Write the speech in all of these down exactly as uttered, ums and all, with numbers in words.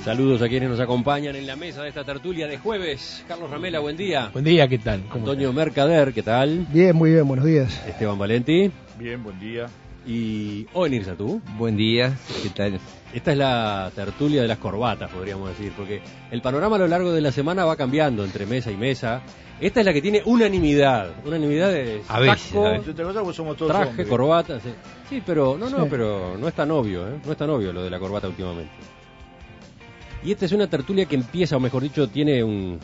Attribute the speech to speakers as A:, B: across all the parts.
A: Saludos a quienes nos acompañan en la mesa de esta tertulia de jueves. Carlos Ramela, buen día.
B: Buen día, ¿qué tal? ¿Cómo
A: Antonio
B: estás?
A: Mercader, ¿qué tal?
C: Bien, muy bien, buenos días.
A: Esteban Valenti.
D: Bien, buen día.
A: Y Oenir Satú.
E: Buen día, ¿qué tal?
A: Esta es la tertulia de las corbatas, podríamos decir, porque el panorama a lo largo de la semana va cambiando entre mesa y mesa. Esta es la que tiene unanimidad, unanimidad de
E: A veces,
A: saco,
E: a veces.
D: Otra cosa, pues somos todos
A: traje,
D: hombres.
A: corbata. Sí. sí, pero no, no,
C: Sí.
A: pero no es tan obvio, ¿eh? No es tan obvio lo de la corbata últimamente. Y esta es una tertulia que empieza, o mejor dicho, tiene un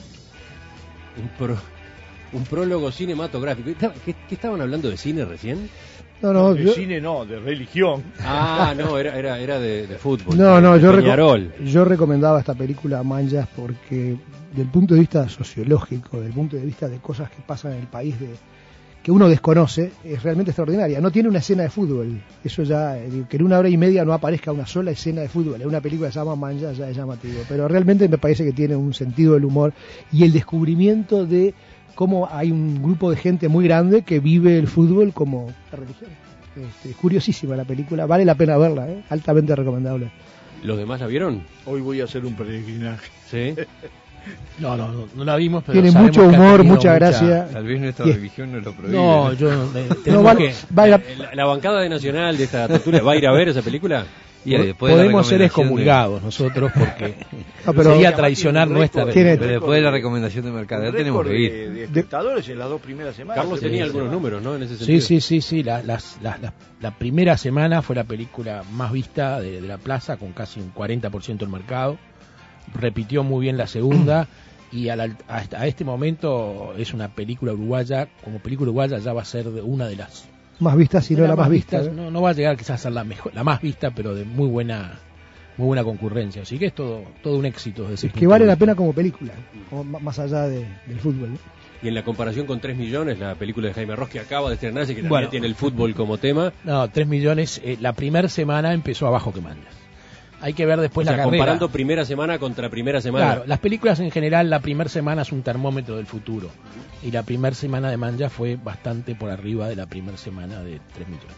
A: un, pro, un prólogo cinematográfico. ¿Qué, ¿Qué estaban hablando de cine recién?
C: No, no,
D: de
C: yo,
D: cine no, de religión.
A: Ah, no, era era era de, de fútbol.
C: no, no,
A: de
C: yo,
A: Peñarol.
C: reco- yo recomendaba esta película Manjas porque del punto de vista sociológico, del punto de vista de cosas que pasan en el país de, que uno desconoce, es realmente extraordinaria. No tiene una escena de fútbol, eso ya, eh, que en una hora y media no aparezca una sola escena de fútbol, en una película que se llama Manjas ya es llamativo, pero realmente me parece que tiene un sentido del humor y el descubrimiento de cómo hay un grupo de gente muy grande que vive el fútbol como la religión. Este, es curiosísima la película, vale la pena verla, ¿eh? Altamente recomendable.
A: ¿Los demás la vieron?
D: Hoy voy a hacer un peregrinaje.
A: Sí.
B: No, no, no, no la vimos, pero
C: Tiene
B: sabemos
C: mucho
B: que ha
C: humor,
B: tenido
C: mucha gracia.
E: Tal vez nuestra
C: Sí.
E: religión no lo prohíbe.
B: No, yo eh,
C: No,
B: tenemos
C: vale,
B: que
C: vale la-
A: La, la bancada de Nacional de esta tertulia va a ir a ver esa película.
E: Y después de la
B: podemos ser
E: recomendación
B: excomulgados nosotros porque
C: No, pero-
B: sería traicionar
D: Un
B: nuestra
D: récord,
C: Tiene-
E: de- pero después de la recomendación de Mercader
D: Un
E: tenemos
D: récord
E: que ir.
D: de, de espectadores en las dos primeras semanas.
A: Carlos
D: Sí,
A: tenía
D: sí,
A: algunos
D: sí.
A: números, ¿no? En ese sentido.
B: Sí, sí, sí, sí. La, las- las- las- la primera semana fue la película más vista de, de la plaza, con casi un cuarenta por ciento del mercado. Repitió muy bien la segunda y a, la- hasta a este momento es una película uruguaya. Como película uruguaya ya va a ser de una de las
C: más vista, si no
B: de
C: la
B: las
C: más vista.
B: vistas.
C: ¿eh?
B: No, no va a llegar quizás a ser la mejor, la más vista, pero de muy buena, muy buena concurrencia. Así que es todo, todo un éxito desde ese
C: Es que
B: punto
C: vale
B: de
C: la
B: vista.
C: pena como película, como ma- más allá de- del fútbol. ¿no?
A: Y en la comparación con tres millones, la película de Jaime Ross que acaba de estrenarse, que también
B: Bueno.
A: tiene el fútbol como tema.
B: No, tres millones. eh, la primera semana empezó abajo que mandas. Hay que ver después
A: O sea,
B: la carrera.
A: comparando primera semana contra primera semana.
B: Claro, las películas en general, la primera semana es un termómetro del futuro. Y la primera semana de Manja fue bastante por arriba de la primera semana de tres millones.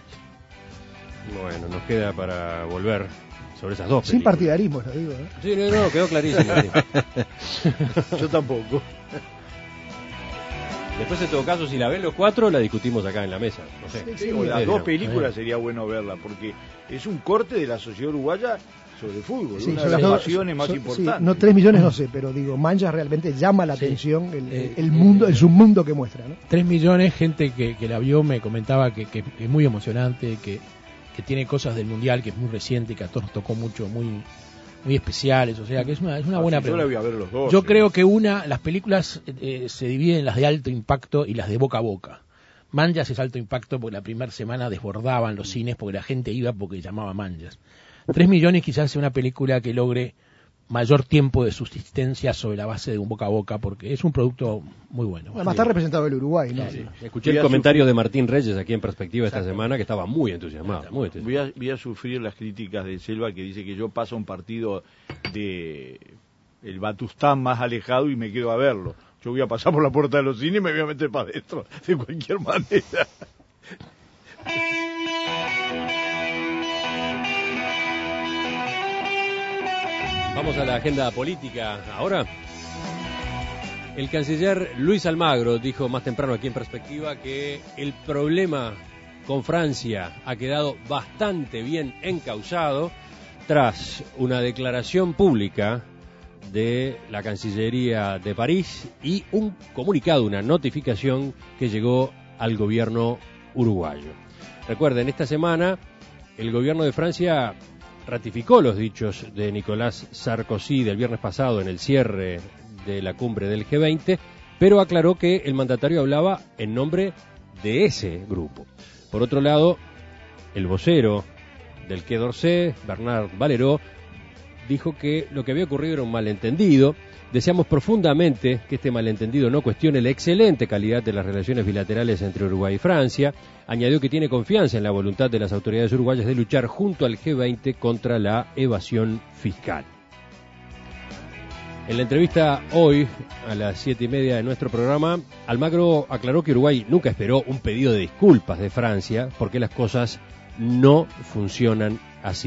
A: Bueno, nos queda para volver sobre esas dos
C: Sin
A: películas.
C: partidarismo, lo digo. ¿eh?
A: Sí, no, no, quedó clarísimo. sí.
D: Yo tampoco.
A: Después, en todo caso, si la ven los cuatro, la discutimos acá en la mesa. No sé.
C: Sí,
D: Sí, o las
A: sí,
D: dos
A: no.
D: películas sería bueno verla, porque es un corte de la sociedad uruguaya sobre el fútbol,
C: Sí,
D: una
C: son
D: de las
C: las dos-
D: pasiones más
C: son- sí,
D: importantes.
C: no tres millones, no sé, pero digo, Manjas realmente llama la
B: Sí.
C: atención el,
B: Eh,
C: el mundo, el submundo que muestra. ¿no?
B: Tres millones, gente que, que la vio me comentaba que, que es muy emocionante, que, que tiene cosas del Mundial, que es muy reciente, que a todos nos tocó mucho, muy muy especiales. O sea, que es una, es una
D: Ah,
B: buena
D: sí, yo la
B: pregunta.
D: voy a ver los dos.
B: Yo
D: sí.
B: creo que una, las películas eh, se dividen en las de alto impacto y las de boca a boca. Manjas es alto impacto porque la primera semana desbordaban los cines porque la gente iba porque llamaba Manjas. Tres millones quizás sea una película que logre mayor tiempo de subsistencia sobre la base de un boca a boca porque es un producto muy bueno.
C: Además está representado el Uruguay. ¿no?
B: Sí.
A: Escuché
D: Voy
A: el
D: a
A: comentario
D: sufrir.
A: de Martín Reyes aquí en Perspectiva esta semana, que estaba muy entusiasmado. Muy entusiasmado.
D: Voy a, voy a sufrir las críticas de Selva, que dice que yo paso un partido de el Batustán más alejado y me quedo a verlo. Yo voy a pasar por la puerta de los cines y me voy a meter para adentro, de cualquier manera.
A: Vamos a la agenda política ahora. El canciller Luis Almagro dijo más temprano aquí en Perspectiva que el problema con Francia ha quedado bastante bien encauzado tras una declaración pública de la Cancillería de París y un comunicado, una notificación que llegó al gobierno uruguayo. Recuerden, esta semana el gobierno de Francia ratificó los dichos de Nicolás Sarkozy del viernes pasado en el cierre de la cumbre del G veinte, pero aclaró que el mandatario hablaba en nombre de ese grupo. Por otro lado, el vocero del Quai d'Orsay, Bernard Valeró, dijo que lo que había ocurrido era un malentendido. Deseamos profundamente que este malentendido no cuestione la excelente calidad de las relaciones bilaterales entre Uruguay y Francia. Añadió que tiene confianza en la voluntad de las autoridades uruguayas de luchar junto al G veinte contra la evasión fiscal. En la entrevista hoy, a las siete y media de nuestro programa, Almagro aclaró que Uruguay nunca esperó un pedido de disculpas de Francia porque las cosas no funcionan así.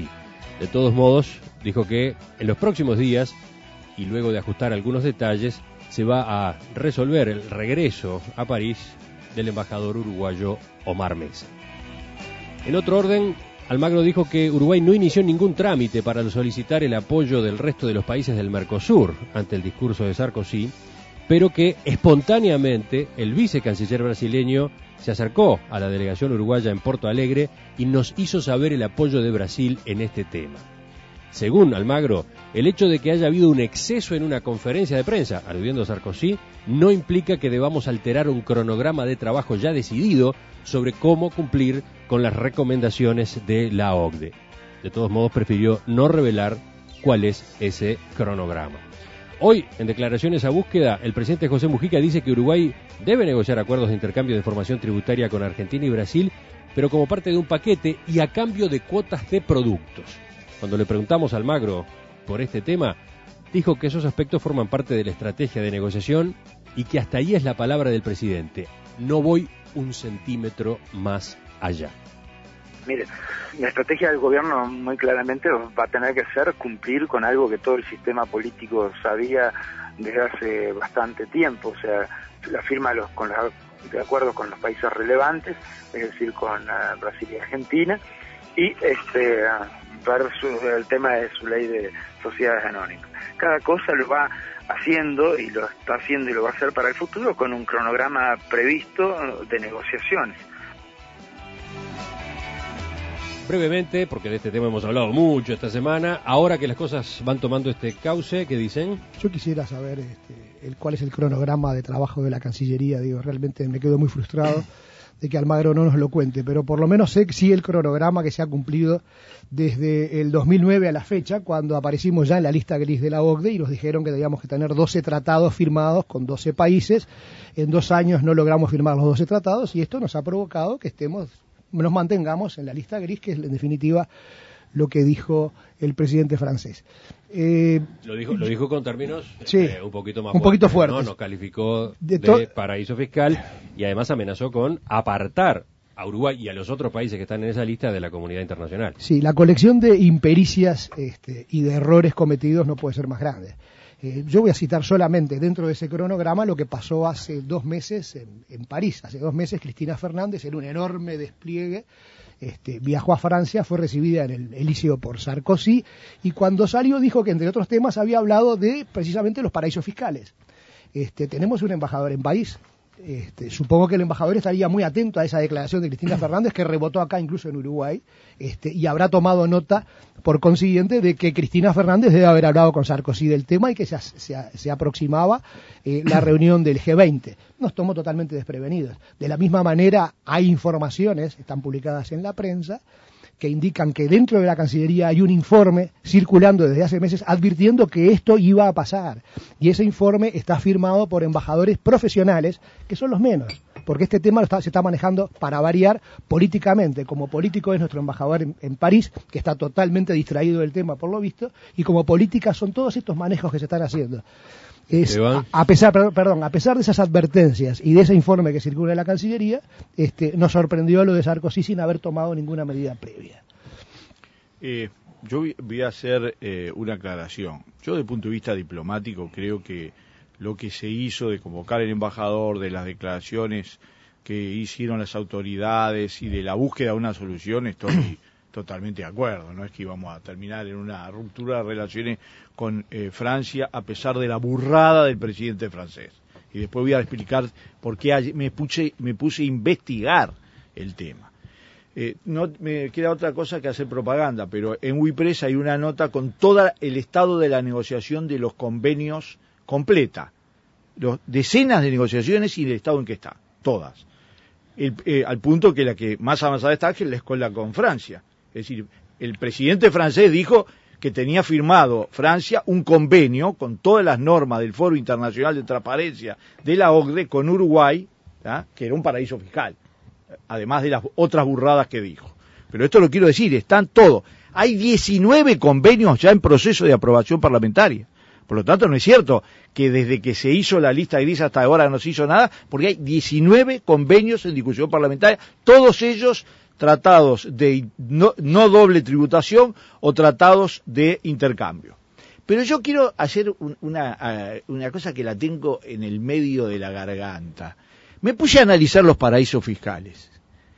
A: De todos modos, dijo que en los próximos días, y luego de ajustar algunos detalles, se va a resolver el regreso a París del embajador uruguayo Omar Mesa. En otro orden, Almagro dijo que Uruguay no inició ningún trámite para solicitar el apoyo del resto de los países del Mercosur ante el discurso de Sarkozy, pero que espontáneamente el vicecanciller brasileño se acercó a la delegación uruguaya en Porto Alegre y nos hizo saber el apoyo de Brasil en este tema. Según Almagro, el hecho de que haya habido un exceso en una conferencia de prensa, aludiendo a Sarkozy, no implica que debamos alterar un cronograma de trabajo ya decidido sobre cómo cumplir con las recomendaciones de la O C D E. De todos modos, prefirió no revelar cuál es ese cronograma. Hoy, en declaraciones a búsqueda, el presidente José Mujica dice que Uruguay debe negociar acuerdos de intercambio de información tributaria con Argentina y Brasil, pero como parte de un paquete y a cambio de cuotas de productos. Cuando le preguntamos a Almagro por este tema, dijo que esos aspectos forman parte de la estrategia de negociación y que hasta ahí es la palabra del presidente. No voy un centímetro más allá.
F: Mire, la estrategia del gobierno muy claramente va a tener que ser cumplir con algo que todo el sistema político sabía desde hace bastante tiempo, o sea, la firma de, los, con los, de acuerdos con los países relevantes, es decir, con uh, Brasil y Argentina, y este uh, ver su, el tema de su ley de sociedades anónimas. Cada cosa lo va haciendo y lo está haciendo y lo va a hacer para el futuro con un cronograma previsto de negociaciones.
A: Brevemente, porque de este tema hemos hablado mucho esta semana, ahora que las cosas van tomando este cauce, ¿qué dicen?
C: Yo quisiera saber este, el, cuál es el cronograma de trabajo de la Cancillería. Digo, realmente me quedo muy frustrado de que Almagro no nos lo cuente, pero por lo menos sé que sí el cronograma que se ha cumplido desde el dos mil nueve a la fecha, cuando aparecimos ya en la lista gris de la O C D E y nos dijeron que teníamos que tener doce tratados firmados con doce países. En dos años no logramos firmar los doce tratados y esto nos ha provocado que estemos... nos mantengamos en la lista gris, que es en definitiva lo que dijo el presidente francés. Eh,
A: lo dijo lo dijo con términos
C: sí,
A: eh, un poquito más
C: un
A: fuertes,
C: poquito fuertes.
A: ¿no? Nos calificó
C: de,
A: de paraíso fiscal y además amenazó con apartar a Uruguay y a los otros países que están en esa lista de la comunidad internacional.
C: Sí, la colección de impericias este, y de errores cometidos no puede ser más grande. Eh, yo voy a citar solamente dentro de ese cronograma lo que pasó hace dos meses en, en París. Hace dos meses Cristina Fernández, en un enorme despliegue, este, viajó a Francia, fue recibida en el Elíseo por Sarkozy, y cuando salió dijo que, entre otros temas, había hablado de precisamente los paraísos fiscales. Este, tenemos un embajador en París. Este, supongo que el embajador estaría muy atento a esa declaración de Cristina Fernández, que rebotó acá incluso en Uruguay, este, y habrá tomado nota, por consiguiente, de que Cristina Fernández debe haber hablado con Sarkozy del tema y que se, se, se aproximaba eh, la reunión del G veinte. Nos tomó totalmente desprevenidos. De la misma manera, hay informaciones, están publicadas en la prensa, que indican que dentro de la Cancillería hay un informe circulando desde hace meses advirtiendo que esto iba a pasar. Y ese informe está firmado por embajadores profesionales, que son los menos, porque este tema lo está, se está manejando, para variar, políticamente. Como político es nuestro embajador en, en París, que está totalmente distraído del tema por lo visto, y como política son todos estos manejos que se están haciendo. Es, a, a pesar perdón a pesar de esas advertencias y de ese informe que circula en la Cancillería, este, nos sorprendió lo de Sarkozy sin haber tomado ninguna medida previa.
D: Eh, yo voy a hacer eh, una aclaración. Yo, desde el punto de vista diplomático, creo que lo que se hizo de convocar al embajador, de las declaraciones que hicieron las autoridades y de la búsqueda de una solución, estoy totalmente de acuerdo. No es que íbamos a terminar en una ruptura de relaciones con eh, Francia a pesar de la burrada del presidente francés. Y después voy a explicar por qué me puse, me puse a investigar el tema. Eh, no me queda otra cosa que hacer propaganda, pero en WePress hay una nota con todo el estado de la negociación de los convenios completa. Los, decenas de negociaciones y el estado en que está, todas. El, eh, al punto que la que más avanzada está es la escuela con Francia. Es decir, el presidente francés dijo que tenía firmado Francia un convenio con todas las normas del Foro Internacional de Transparencia de la O C D E con Uruguay, ¿tá? Que era un paraíso fiscal, además de las otras burradas que dijo. Pero esto lo quiero decir, están todos. Hay diecinueve convenios ya en proceso de aprobación parlamentaria. Por lo tanto, no es cierto que desde que se hizo la lista gris hasta ahora no se hizo nada, porque hay diecinueve convenios en discusión parlamentaria, todos ellos tratados de no, no doble tributación o tratados de intercambio. Pero yo quiero hacer un, una, una cosa que la tengo en el medio de la garganta. Me puse a analizar los paraísos fiscales,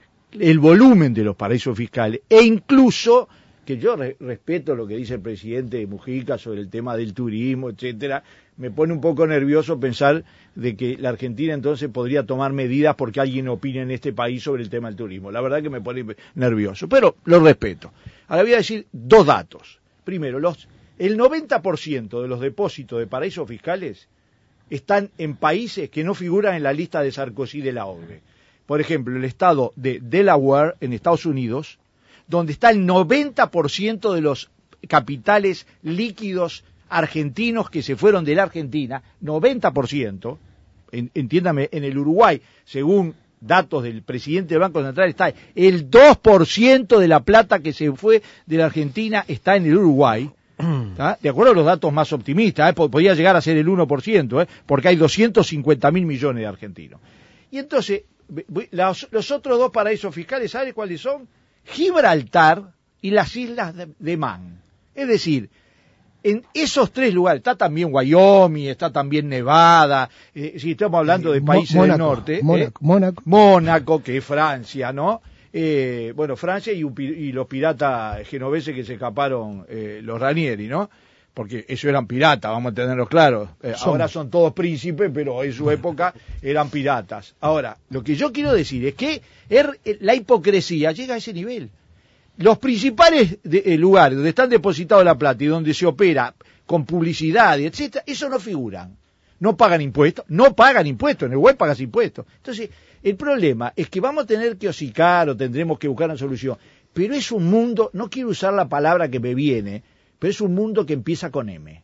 D: el volumen de los paraísos fiscales, e incluso, que yo re, respeto lo que dice el presidente Mujica sobre el tema del turismo, etcétera, me pone un poco nervioso pensar de que la Argentina entonces podría tomar medidas porque alguien opine en este país sobre el tema del turismo. La verdad que me pone nervioso, pero lo respeto. Ahora voy a decir dos datos. Primero, los, el noventa por ciento de los depósitos de paraísos fiscales están en países que no figuran en la lista de Sarkozy de la O C D E. Por ejemplo, el estado de Delaware, en Estados Unidos, donde está el noventa por ciento de los capitales líquidos argentinos que se fueron de la Argentina, noventa por ciento, en, entiéndame, en el Uruguay, según datos del presidente del Banco Central, está el dos por ciento de la plata que se fue de la Argentina está en el Uruguay, ¿tá? De acuerdo a los datos más optimistas, ¿eh? Podría llegar a ser el uno por ciento, ¿eh? Porque hay doscientos cincuenta mil millones de argentinos. Y entonces, los, los otros dos paraísos fiscales, ¿sabe cuáles son? Gibraltar y las islas de, de Man. Es decir, en esos tres lugares, está también Wyoming, está también Nevada, eh, si estamos hablando de países
C: Mónaco,
D: del norte,
C: Mónaco,
D: eh,
C: Mónaco.
D: Mónaco, que es Francia, ¿no? Eh, bueno, Francia y, y los piratas genoveses que se escaparon, eh, los Ranieri, ¿no? Porque ellos eran piratas, vamos a tenerlo claro. Eh, ahora son todos príncipes, pero en su época eran piratas. Ahora, lo que yo quiero decir es que er, la hipocresía llega a ese nivel. Los principales de, eh, lugares donde están depositados la plata y donde se opera con publicidad, etcétera, eso no figuran. No pagan impuestos, no pagan impuestos, en el web pagas impuestos. Entonces, el problema es que vamos a tener que hocicar o tendremos que buscar una solución. Pero es un mundo, no quiero usar la palabra que me viene, pero es un mundo que empieza con M.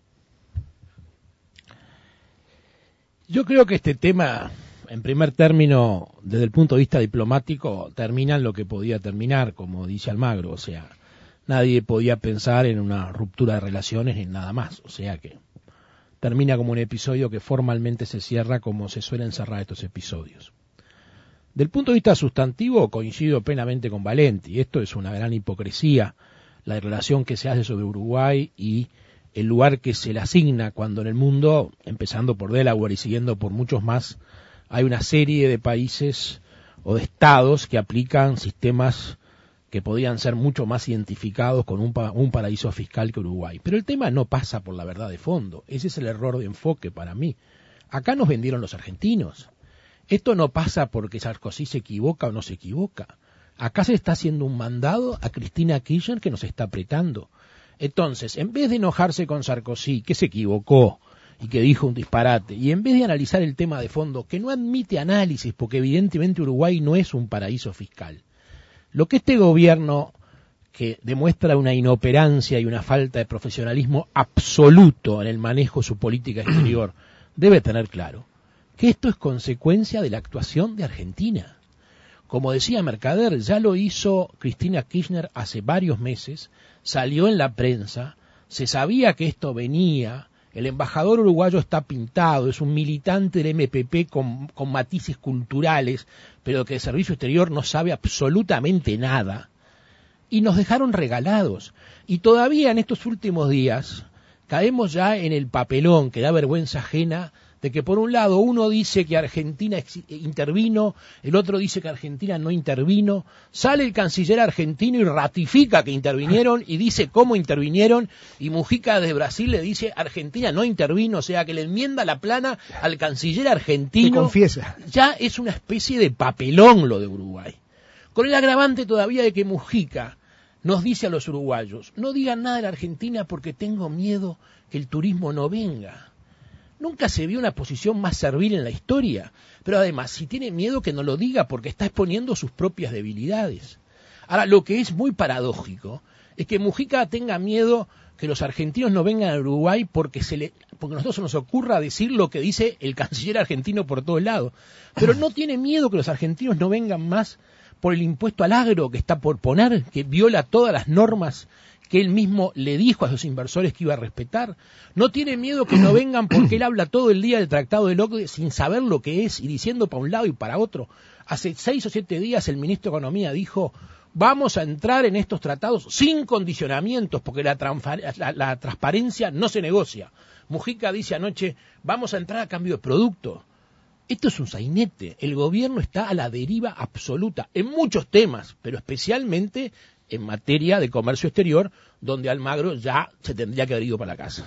B: Yo creo que este tema, en primer término, desde el punto de vista diplomático, termina en lo que podía terminar, como dice Almagro. O sea, nadie podía pensar en una ruptura de relaciones ni nada más. O sea que termina como un episodio que formalmente se cierra como se suelen cerrar estos episodios. Del punto de vista sustantivo, coincido plenamente con Valenti. Esto es una gran hipocresía, la relación que se hace sobre Uruguay y el lugar que se le asigna cuando en el mundo, empezando por Delaware y siguiendo por muchos más, hay una serie de países o de estados que aplican sistemas que podían ser mucho más identificados con un, pa- un paraíso fiscal que Uruguay. Pero el tema no pasa por la verdad de fondo. Ese es el error de enfoque para mí. Acá nos vendieron los argentinos. Esto no pasa porque Sarkozy se equivoca o no se equivoca. Acá se está haciendo un mandado a Cristina Kirchner que nos está apretando. Entonces, en vez de enojarse con Sarkozy, que se equivocó y que dijo un disparate, y en vez de analizar el tema de fondo, que no admite análisis, porque evidentemente Uruguay no es un paraíso fiscal, lo que este gobierno, que demuestra una inoperancia y una falta de profesionalismo absoluto en el manejo de su política exterior, debe tener claro que esto es consecuencia de la actuación de Argentina. Como decía Mercader, ya lo hizo Cristina Kirchner hace varios meses, salió en la prensa, se sabía que esto venía, el embajador uruguayo está pintado, es un militante del M P P con, con matices culturales, pero que el servicio exterior no sabe absolutamente nada, y nos dejaron regalados. Y todavía en estos últimos días caemos ya en el papelón que da vergüenza ajena, de que por un lado uno dice que Argentina intervino, el otro dice que Argentina no intervino, sale el canciller argentino y ratifica que intervinieron y dice cómo intervinieron, y Mujica de Brasil le dice Argentina no intervino, o sea que le enmienda la plana al canciller argentino.
C: Se confiesa.
B: Ya es una especie de papelón lo de Uruguay. Con el agravante todavía de que Mujica nos dice a los uruguayos, no digan nada de la Argentina porque tengo miedo que el turismo no venga. Nunca se vio una posición más servil en la historia, pero además, si tiene miedo que no lo diga porque está exponiendo sus propias debilidades. Ahora, lo que es muy paradójico es que Mujica tenga miedo que los argentinos no vengan a Uruguay porque se le, porque a nosotros se nos ocurra decir lo que dice el canciller argentino por todos lados, pero no tiene miedo que los argentinos no vengan más por el impuesto al agro que está por poner, que viola todas las normas que él mismo le dijo a sus inversores que iba a respetar. No tiene miedo que no vengan porque él habla todo el día del Tratado de Locke sin saber lo que es y diciendo para un lado y para otro. Hace seis o siete días el ministro de Economía dijo, vamos a entrar en estos tratados sin condicionamientos, porque la, la, la transparencia no se negocia. Mujica dice anoche, vamos a entrar a cambio de producto. Esto es un sainete. El gobierno está a la deriva absoluta en muchos temas, pero especialmente en materia de comercio exterior, donde Almagro ya se tendría que haber ido para la casa.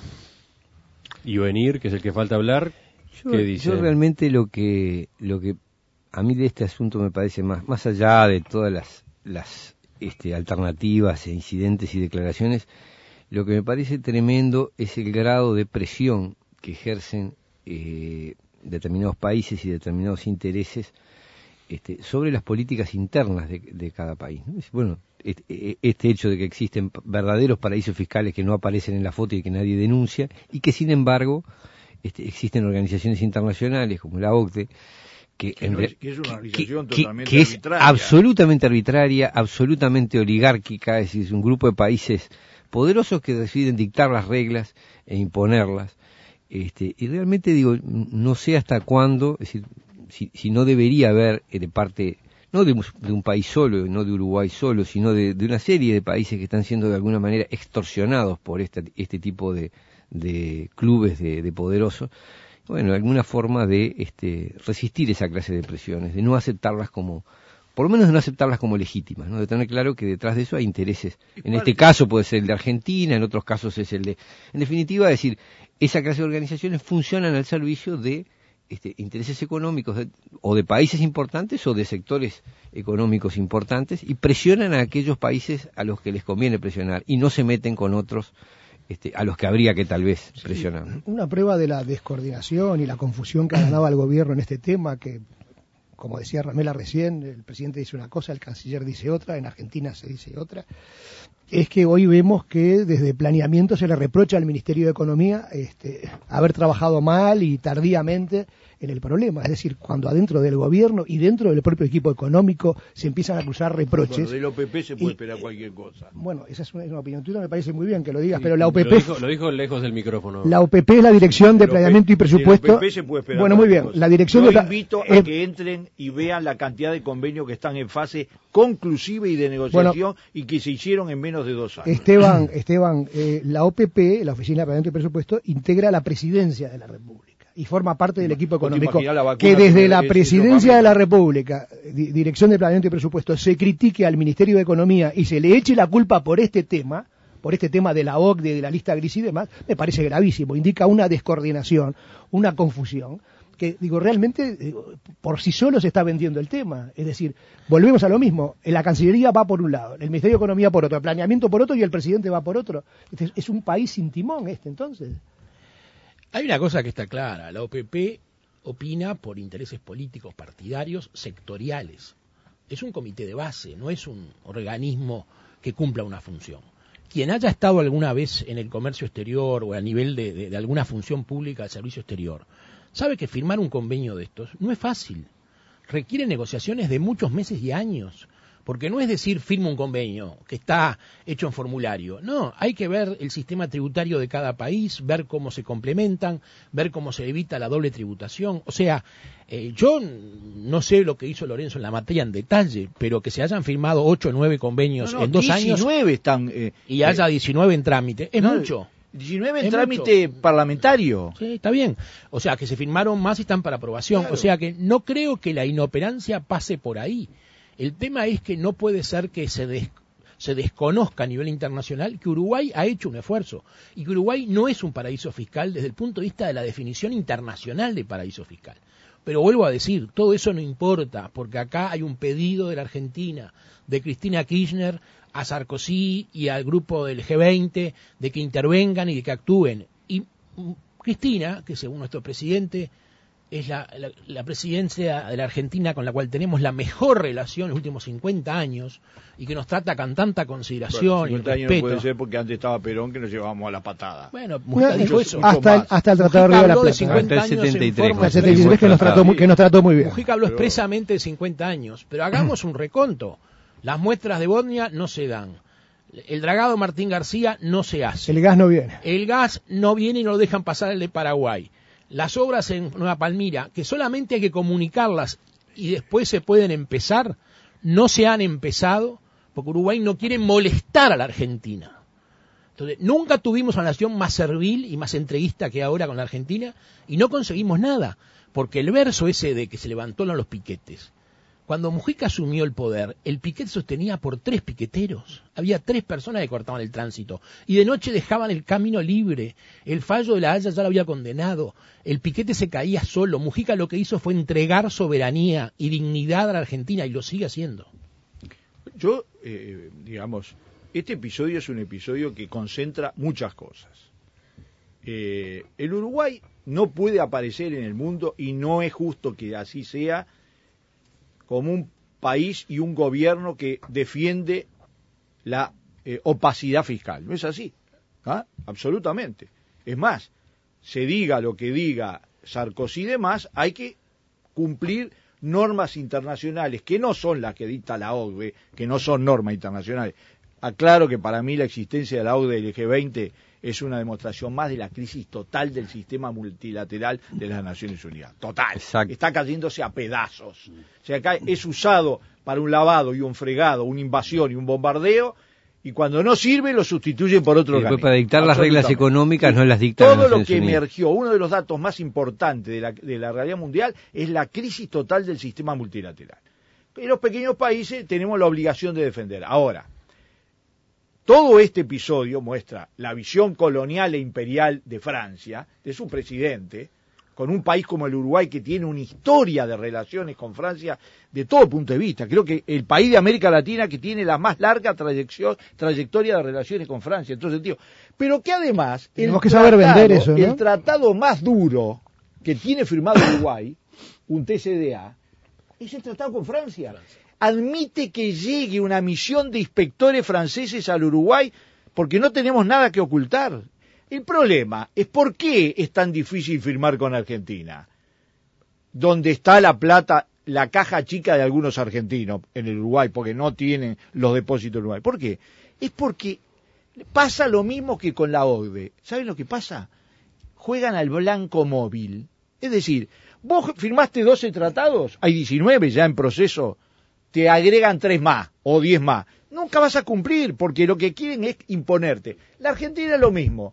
A: Y Venir, que es el que falta hablar,
E: yo,
A: ¿qué dice?
E: Yo realmente lo que lo que a mí de este asunto me parece más, más allá de todas las, las este, alternativas e incidentes y declaraciones, lo que me parece tremendo es el grado de presión que ejercen eh, determinados países y determinados intereses este, sobre las políticas internas de, de cada país, ¿no? Bueno, este, este hecho de que existen verdaderos paraísos fiscales que no aparecen en la foto y que nadie denuncia, y que sin embargo este, existen organizaciones internacionales como la O C D E, que,
D: que,
E: en
D: no
E: re-
D: es, que es una
E: que,
D: organización
E: que,
D: totalmente
E: que es
D: arbitraria.
E: absolutamente arbitraria, absolutamente oligárquica, es decir, es un grupo de países poderosos que deciden dictar las reglas e imponerlas. Este, y realmente digo, no sé hasta cuándo, es decir, si, si no debería haber eh, de parte, no de un, de un país solo, no de Uruguay solo, sino de, de una serie de países que están siendo de alguna manera extorsionados por este, este tipo de, de clubes de, de poderosos, bueno, alguna forma de este, resistir esa clase de presiones, de no aceptarlas como, por lo menos de no aceptarlas como legítimas, ¿no? De tener claro que detrás de eso hay intereses. En este caso puede ser el de Argentina, en otros casos es el de... En definitiva, es decir, esa clase de organizaciones funcionan al servicio de este, intereses económicos de, o de países importantes o de sectores económicos importantes y presionan a aquellos países a los que les conviene presionar y no se meten con otros este, a los que habría que tal vez presionar.
C: Sí, una prueba de la descoordinación y la confusión que ha ganado el gobierno en este tema, que como decía Ramela recién, el presidente dice una cosa, el canciller dice otra, en Argentina se dice otra, es que hoy vemos que desde planeamiento se le reprocha al Ministerio de Economía este, haber trabajado mal y tardíamente en el problema. Es decir, cuando adentro del gobierno y dentro del propio equipo económico se empiezan a cruzar reproches.
D: Bueno, del O P P se puede
C: y,
D: esperar cualquier cosa.
C: Bueno, esa es una, es una opinión tuya, me parece muy bien que lo digas, sí, pero la O P P...
A: Lo dijo, lo dijo lejos del micrófono.
C: La O P P es la Dirección de Planeamiento y Presupuesto.
D: La O P P se puede esperar
C: bueno, muy bien.
D: cosa.
C: La dirección
D: Yo
C: de...
D: invito
C: eh,
D: a que entren y vean la cantidad de convenios que están en fase conclusiva y de negociación bueno, y que se hicieron en menos de dos años.
C: Esteban, Esteban eh, la O P P, la Oficina de Planeamiento y Presupuesto, integra la Presidencia de la República y forma parte del equipo económico. Que desde la Presidencia de la República, di, Dirección de Planeamiento y Presupuesto, se critique al Ministerio de Economía y se le eche la culpa por este tema, por este tema de la O C D E, de la lista gris y demás, me parece gravísimo. Indica una descoordinación, una confusión, que digo, realmente digo, por sí solo se está vendiendo el tema. Es decir, volvemos a lo mismo, la Cancillería va por un lado, el Ministerio de Economía por otro, el planeamiento por otro y el presidente va por otro. Este es un país sin timón este entonces.
B: Hay una cosa que está clara, la O P P opina por intereses políticos partidarios sectoriales. Es un comité de base, no es un organismo que cumpla una función. Quien haya estado alguna vez en el comercio exterior o a nivel de, de, de alguna función pública de servicio exterior, sabe que firmar un convenio de estos no es fácil. Requiere negociaciones de muchos meses y años. Porque no es decir firma un convenio que está hecho en formulario. No, hay que ver el sistema tributario de cada país, ver cómo se complementan, ver cómo se evita la doble tributación. O sea, eh, yo no sé lo que hizo Lorenzo en la materia en detalle, pero que se hayan firmado ocho o nueve convenios
D: no, no,
B: en dos
D: diecinueve
B: años
D: están, eh,
B: y haya
D: eh,
B: diecinueve en trámite, es
D: no,
B: mucho.
D: diecinueve en
B: es
D: trámite
B: mucho.
D: parlamentario.
B: Sí, está bien. O sea, que se firmaron más y están para aprobación. Claro. O sea, que no creo que la inoperancia pase por ahí. El tema es que no puede ser que se, des, se desconozca a nivel internacional que Uruguay ha hecho un esfuerzo y que Uruguay no es un paraíso fiscal desde el punto de vista de la definición internacional de paraíso fiscal. Pero vuelvo a decir, todo eso no importa, porque acá hay un pedido de la Argentina, de Cristina Kirchner, a Sarkozy y al grupo del G veinte, de que intervengan y de que actúen. Y Cristina, que según nuestro presidente es la, la, la presidencia de la Argentina con la cual tenemos la mejor relación en los últimos cincuenta años y que nos trata con tanta consideración bueno, y respeto.
D: Años no puede ser porque antes estaba Perón que nos llevábamos a la patada.
B: Bueno, Mujica no, dijo eso.
C: Hasta, hasta el Tratado de Río de la Plata.
B: De cincuenta años setenta y tres,
C: en setenta y tres que nos trató muy, que nos trató muy bien.
B: Mujica habló pero... expresamente de cincuenta años, pero hagamos un reconto. Las muestras de Bosnia no se dan. El dragado Martín García no se hace.
C: El gas no viene.
B: El gas no viene y no lo dejan pasar el de Paraguay. Las obras en Nueva Palmira, que solamente hay que comunicarlas y después se pueden empezar, no se han empezado porque Uruguay no quiere molestar a la Argentina. Entonces, nunca tuvimos una nación más servil y más entreguista que ahora con la Argentina, y no conseguimos nada, porque el verso ese de que se levantaron los piquetes, cuando Mujica asumió el poder, el piquete sostenía por tres piqueteros. Había tres personas que cortaban el tránsito. Y de noche dejaban el camino libre. El fallo de la Haya ya lo había condenado. El piquete se caía solo. Mujica lo que hizo fue entregar soberanía y dignidad a la Argentina, y lo sigue haciendo.
D: Yo, eh, digamos, este episodio es un episodio que concentra muchas cosas. Eh, el Uruguay no puede aparecer en el mundo, y no es justo que así sea, como un país y un gobierno que defiende la eh, opacidad fiscal. No es así, ¿ah? Absolutamente. Es más, se diga lo que diga Sarkozy y demás, hay que cumplir normas internacionales que no son las que dicta la O C D E, que no son normas internacionales. Aclaro que para mí la existencia de la O C D E y el G veinte es una demostración más de la crisis total del sistema multilateral de las Naciones Unidas. Total. Exacto. Está cayéndose a pedazos. O sea, acá es usado para un lavado y un fregado, una invasión y un bombardeo, y cuando no sirve lo sustituyen por otro organismo.
E: Para dictar las reglas económicas no las dictan
D: las
E: Naciones
D: Todo lo que
E: Unidas.
D: emergió, uno de los datos más importantes de la, de la realidad mundial es la crisis total del sistema multilateral. En los pequeños países tenemos la obligación de defender. Ahora, todo este episodio muestra la visión colonial e imperial de Francia, de su presidente, con un país como el Uruguay que tiene una historia de relaciones con Francia de todo punto de vista. Creo que el país de América Latina que tiene la más larga trayectoria de relaciones con Francia, en todo sentido. Pero que además, el,
C: que
D: tratado,
C: saber vender eso, ¿no?
D: el tratado más duro que tiene firmado Uruguay, un T C D A, es el tratado con Francia. Admite que llegue una misión de inspectores franceses al Uruguay porque no tenemos nada que ocultar. El problema es por qué es tan difícil firmar con Argentina, donde está la plata, la caja chica de algunos argentinos en el Uruguay, porque no tienen los depósitos en Uruguay. ¿Por qué? Es porque pasa lo mismo que con la O C D E. ¿Saben lo que pasa? Juegan al blanco móvil. Es decir, vos firmaste doce tratados, hay diecinueve ya en proceso, te agregan tres más o diez más. Nunca vas a cumplir, porque lo que quieren es imponerte. La Argentina es lo mismo.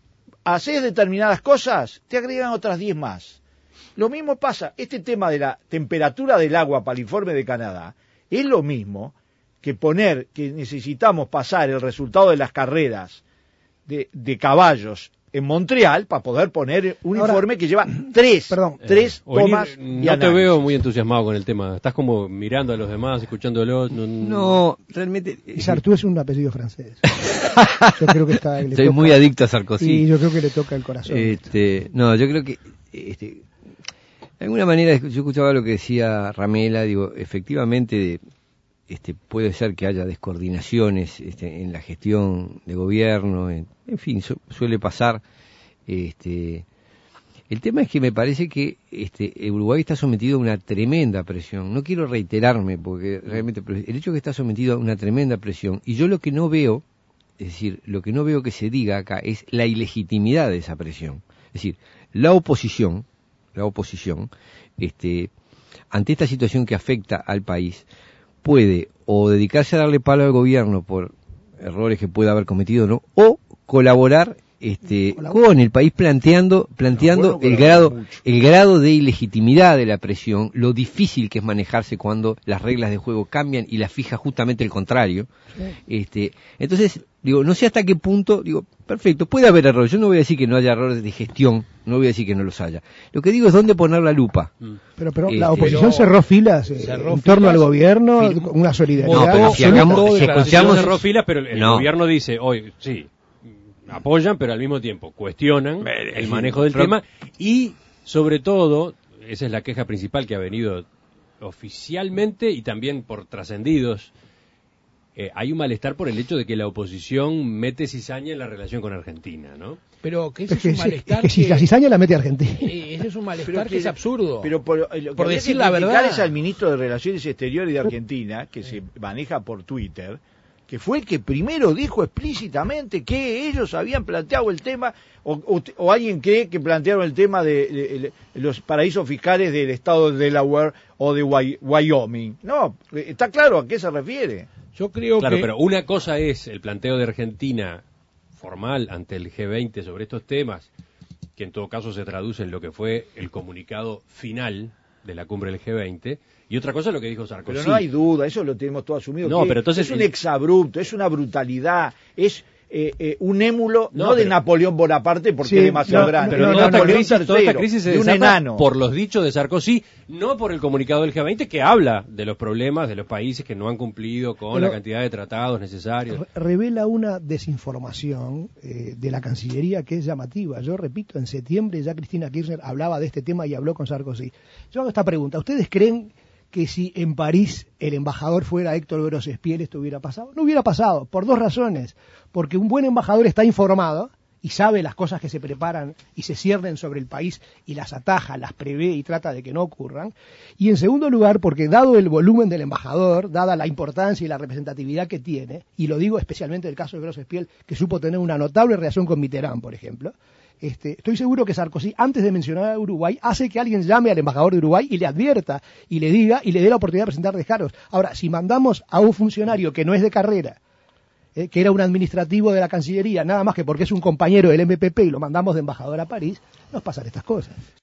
D: Haces determinadas cosas, te agregan otras diez más. Lo mismo pasa, este tema de la temperatura del agua para el informe de Canadá, es lo mismo que poner que necesitamos pasar el resultado de las carreras de, de caballos en Montreal para poder poner un Ahora, informe que lleva tres,
C: perdón,
D: tres
A: eh,
D: tomas
A: Oír,
D: y
A: No
D: análisis.
A: Te veo muy entusiasmado con el tema. Estás como mirando a los demás, escuchándolos. No,
E: no realmente...
C: Y Sartú es un apellido francés. Yo creo que está...
E: Le Soy toca, muy adicto a Sarkozy.
C: Sí, yo creo que le toca el corazón.
E: Este, no, yo creo que... Este, de alguna manera, yo escuchaba lo que decía Ramela, digo, efectivamente... Este, puede ser que haya descoordinaciones este, en la gestión de gobierno, en, en fin, su, suele pasar. Este, el tema es que me parece que este, Uruguay está sometido a una tremenda presión. No quiero reiterarme, porque realmente el hecho de que está sometido a una tremenda presión, y yo lo que no veo, es decir, lo que no veo que se diga acá es la ilegitimidad de esa presión. Es decir, la oposición, la oposición, este, ante esta situación que afecta al país, puede o dedicarse a darle palo al gobierno por errores que pueda haber cometido, ¿no? O colaborar este Colabora. con el país planteando planteando no, bueno, el grado mucho. el grado de ilegitimidad de la presión, lo difícil que es manejarse cuando las reglas de juego cambian y las fija justamente el contrario. Sí. Este, entonces, digo, no sé hasta qué punto, digo, perfecto, puede haber errores, yo no voy a decir que no haya errores de gestión, no voy a decir que no los haya. Lo que digo es dónde poner la lupa.
C: Pero pero
E: este,
C: la oposición
B: pero,
C: cerró filas eh,
B: cerró
C: en torno
B: filas,
C: al gobierno,
B: firmó,
C: una solidaridad.
E: No, pero si hagamos, si escuchamos,
A: cerró filas, pero el
E: no.
A: gobierno dice, hoy sí, apoyan, pero al mismo tiempo cuestionan el manejo del tema y, sobre todo, esa es la queja principal que ha venido oficialmente y también por trascendidos. Eh, hay un malestar por el hecho de que la oposición mete cizaña en la relación con Argentina, ¿no?
B: Pero que ese
C: es, que,
B: es un malestar
C: es que, que si la cizaña la mete Argentina.
B: Eh, ese es un malestar
D: pero
B: que,
D: que
B: es absurdo.
D: Pero por, lo
B: por
D: que
B: decir
D: que
B: la verdad
D: es al ministro de Relaciones Exteriores de Argentina, que se maneja por Twitter, que fue el que primero dijo explícitamente que ellos habían planteado el tema, o, o, o alguien cree que plantearon el tema de, de, de los paraísos fiscales del estado de Delaware o de Wyoming. No, está claro a qué se refiere.
B: Yo creo
A: Claro,
B: que...
A: pero una cosa es el planteo de Argentina formal ante el G veinte sobre estos temas, que en todo caso se traduce en lo que fue el comunicado final de la cumbre del G veinte, y otra cosa es lo que dijo Sarkozy.
D: Pero no hay duda, eso lo tenemos todo asumido.
A: No, pero entonces
D: es un
A: el...
D: exabrupto, es una brutalidad, es eh, eh, un émulo, no,
A: no
D: de
A: pero...
D: Napoleón Bonaparte porque
C: Sí,
D: es demasiado
C: no,
D: grande,
A: Pero
C: no,
A: toda,
C: no,
A: esta
D: Napoleón
A: crisis, toda esta crisis se
D: de un
A: desata
D: enano.
A: por los dichos de Sarkozy, no por el comunicado del G veinte, que habla de los problemas de los países que no han cumplido con
C: Pero...
A: la cantidad de tratados necesarios.
C: Re- revela una desinformación eh, de la Cancillería que es llamativa. Yo repito, en septiembre ya Cristina Kirchner hablaba de este tema y habló con Sarkozy. Yo hago esta pregunta, ¿ustedes creen que si en París el embajador fuera Héctor Grosespiel esto hubiera pasado? No hubiera pasado, por dos razones. Porque un buen embajador está informado y sabe las cosas que se preparan y se ciernen sobre el país y las ataja, las prevé y trata de que no ocurran. Y en segundo lugar, porque dado el volumen del embajador, dada la importancia y la representatividad que tiene, y lo digo especialmente en el caso de Grosespiel, que supo tener una notable relación con Mitterrand, por ejemplo, Este, estoy seguro que Sarkozy, antes de mencionar a Uruguay, hace que alguien llame al embajador de Uruguay y le advierta, y le diga, y le dé la oportunidad de presentar descargos. Ahora, si mandamos a un funcionario que no es de carrera, eh, que era un administrativo de la Cancillería, nada más que porque es un compañero del M P P y lo mandamos de embajador a París, nos pasan estas cosas.